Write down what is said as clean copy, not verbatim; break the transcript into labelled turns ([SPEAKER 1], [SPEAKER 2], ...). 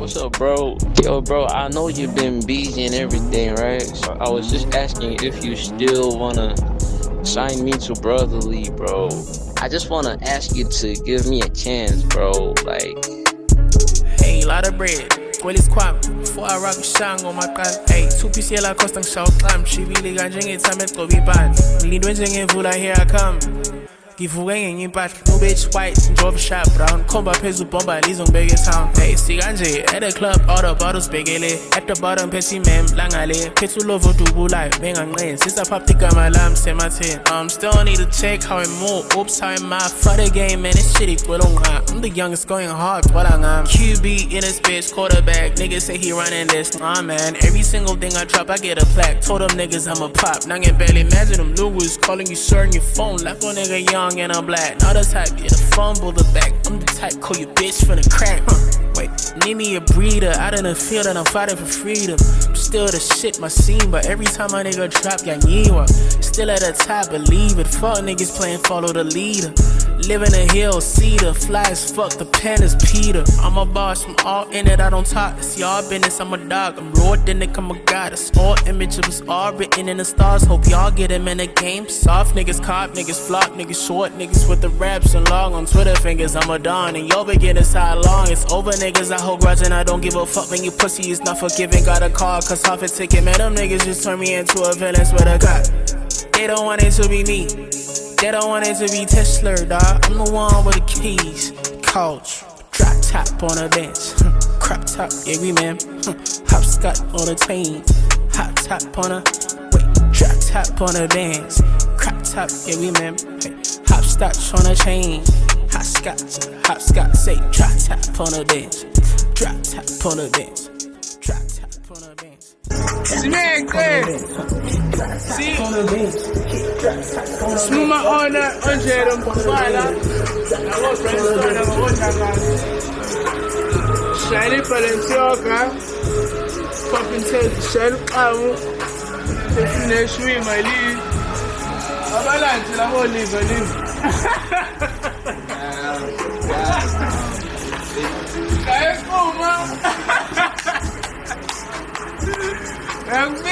[SPEAKER 1] What's up, bro? Yo, bro, I know you've been busy and everything, right? So I was just asking if you still wanna sign me to Brotherly, bro. I just wanna ask you to give me a chance, bro. Like,
[SPEAKER 2] hey, lot of bread. Kweli squam, before I rock shang on my car. Hey, 2 PC la costa shout clam. Shibili ganjing it time go be bad. Lead when jing vula here I come. Givuke ngimpahla no bitch white drove sharp brown khomba phezulu bomba lizongibeke town. Hey sikanje at the club all the bottles begele at the bottom phethi mem langale phethu lovo dubulayo benganqeni sisa pop igama lami sematheni. Still need to check how I move. Oops how I'm out for the game man, this shit ikwelonga. I'm the youngest going hard while I'm QB in this bitch quarterback. Niggas say he running this, nah man. Every single thing I drop I get a plaque. Told them niggas I'm a pop. Now get barely imagine them Lewis calling you sir on your phone like a nigga young and I'm black. Not the type, yeah, the fumble the back. I'm the type, call you bitch for the crack. Wait, need me a breeder out in the field and I'm fighting for freedom. I'm still the shit, my scene, but every time my nigga drop, yanyiwa. Still at the top, believe it. Fuck niggas playing follow the leader. Live in the hill, cedar, fly as fuck, the pen is Peter. I'm a boss, I'm all in it, I don't talk. It's y'all business, I'm a dog. I'm Lord, then I'm a god. It's all image, it was all written in the stars. Hope y'all get him in the game. Soft niggas cop, niggas flop, niggas short, niggas with the raps and long on Twitter fingers. I'm a don, and y'all beginners how long. It's over, niggas, I hold grudge and I don't give a fuck when you pussy is not forgiving. Got a call, cause half a ticket, man, them niggas just turn me into a villain, swear to God. They don't want it to be me. They don't want it to be Tesla, dawg. I'm the one with the keys. Couch, drop top on a bench. Crop top, yeah, we man. Hopscotch on a chain. Hot top on a, wait, drop top on a bench. Crop top, yeah, we man. Hey, hopscotch on a chain. Hopscotch, say, drop top on a bench. Drop top on a bench. Drop top on a bench.
[SPEAKER 3] Smack that. See? Smooth my on that 100 and Bufala. I was ready to start on 100. Shiny Balenciaga. Popping tail, shiny armor. Taking next week, my lead. I'm a lad till I won't leave, I leave. Let's go, man.